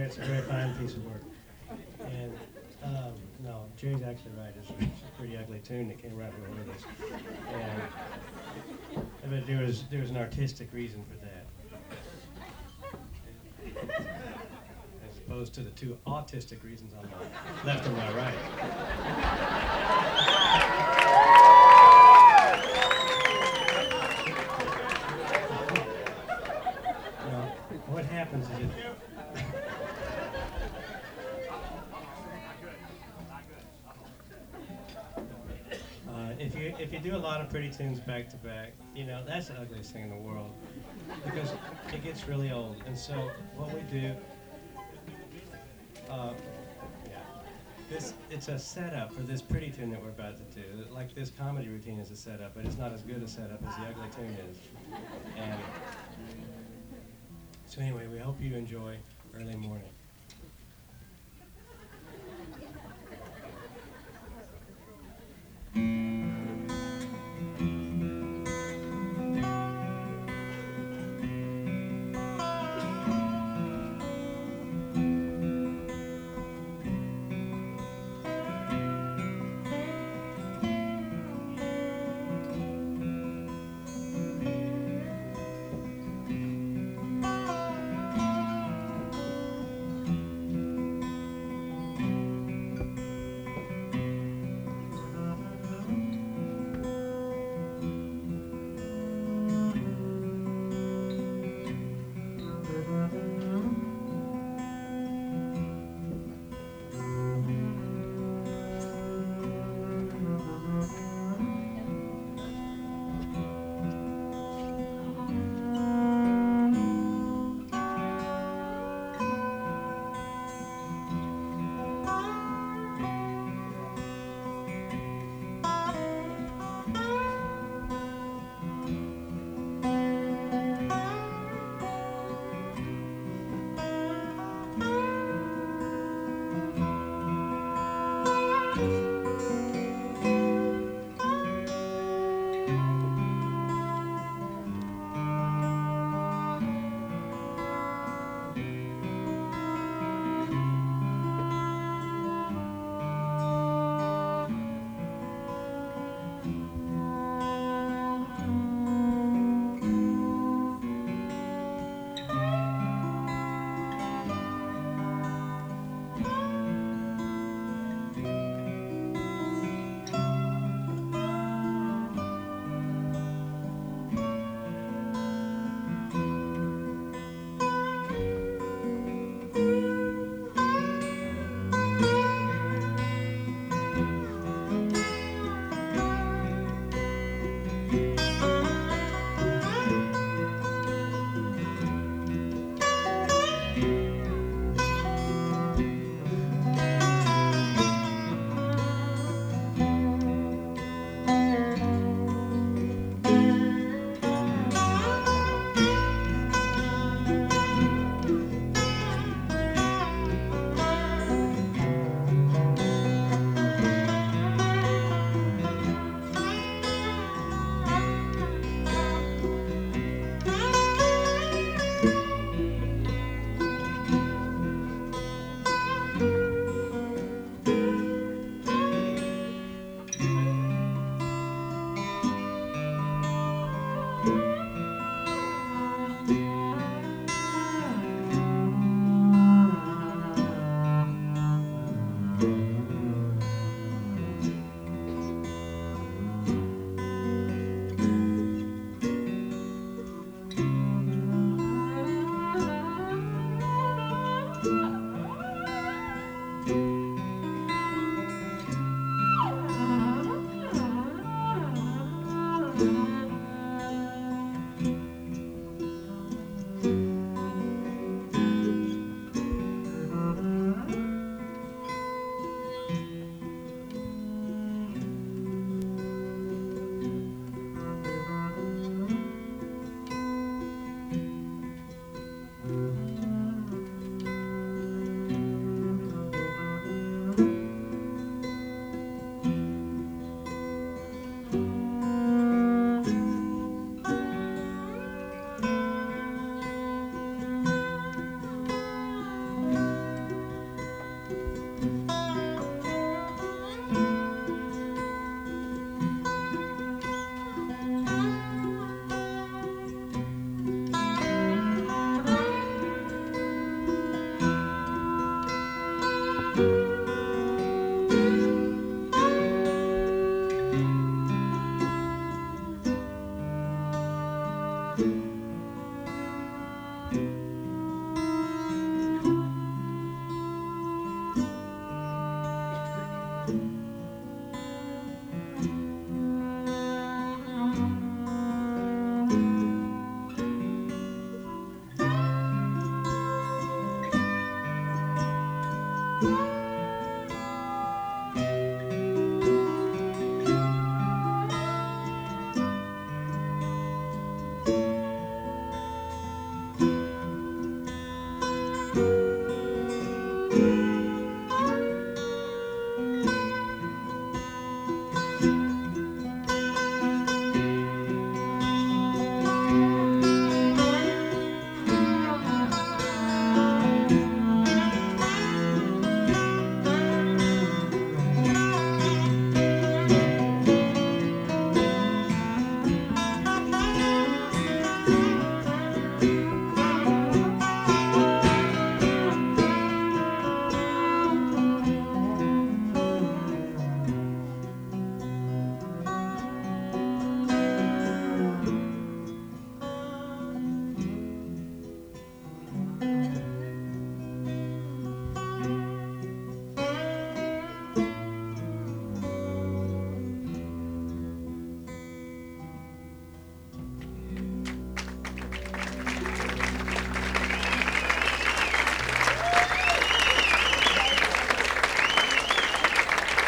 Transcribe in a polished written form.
It's a very fine piece of work. And no, Jerry's actually right. It's a pretty ugly tune that came right before this. But there was an artistic reason for that, as opposed to the two autistic reasons on my left and my right. What happens is if you do a lot of pretty tunes back to back, that's the ugliest thing in the world because it gets really old. And so what we do, yeah, it's a setup for this pretty tune that we're about to do. Like this comedy routine is a setup, but it's not as good a setup as the ugly tune is. And so anyway, we hope you enjoy Early Morning.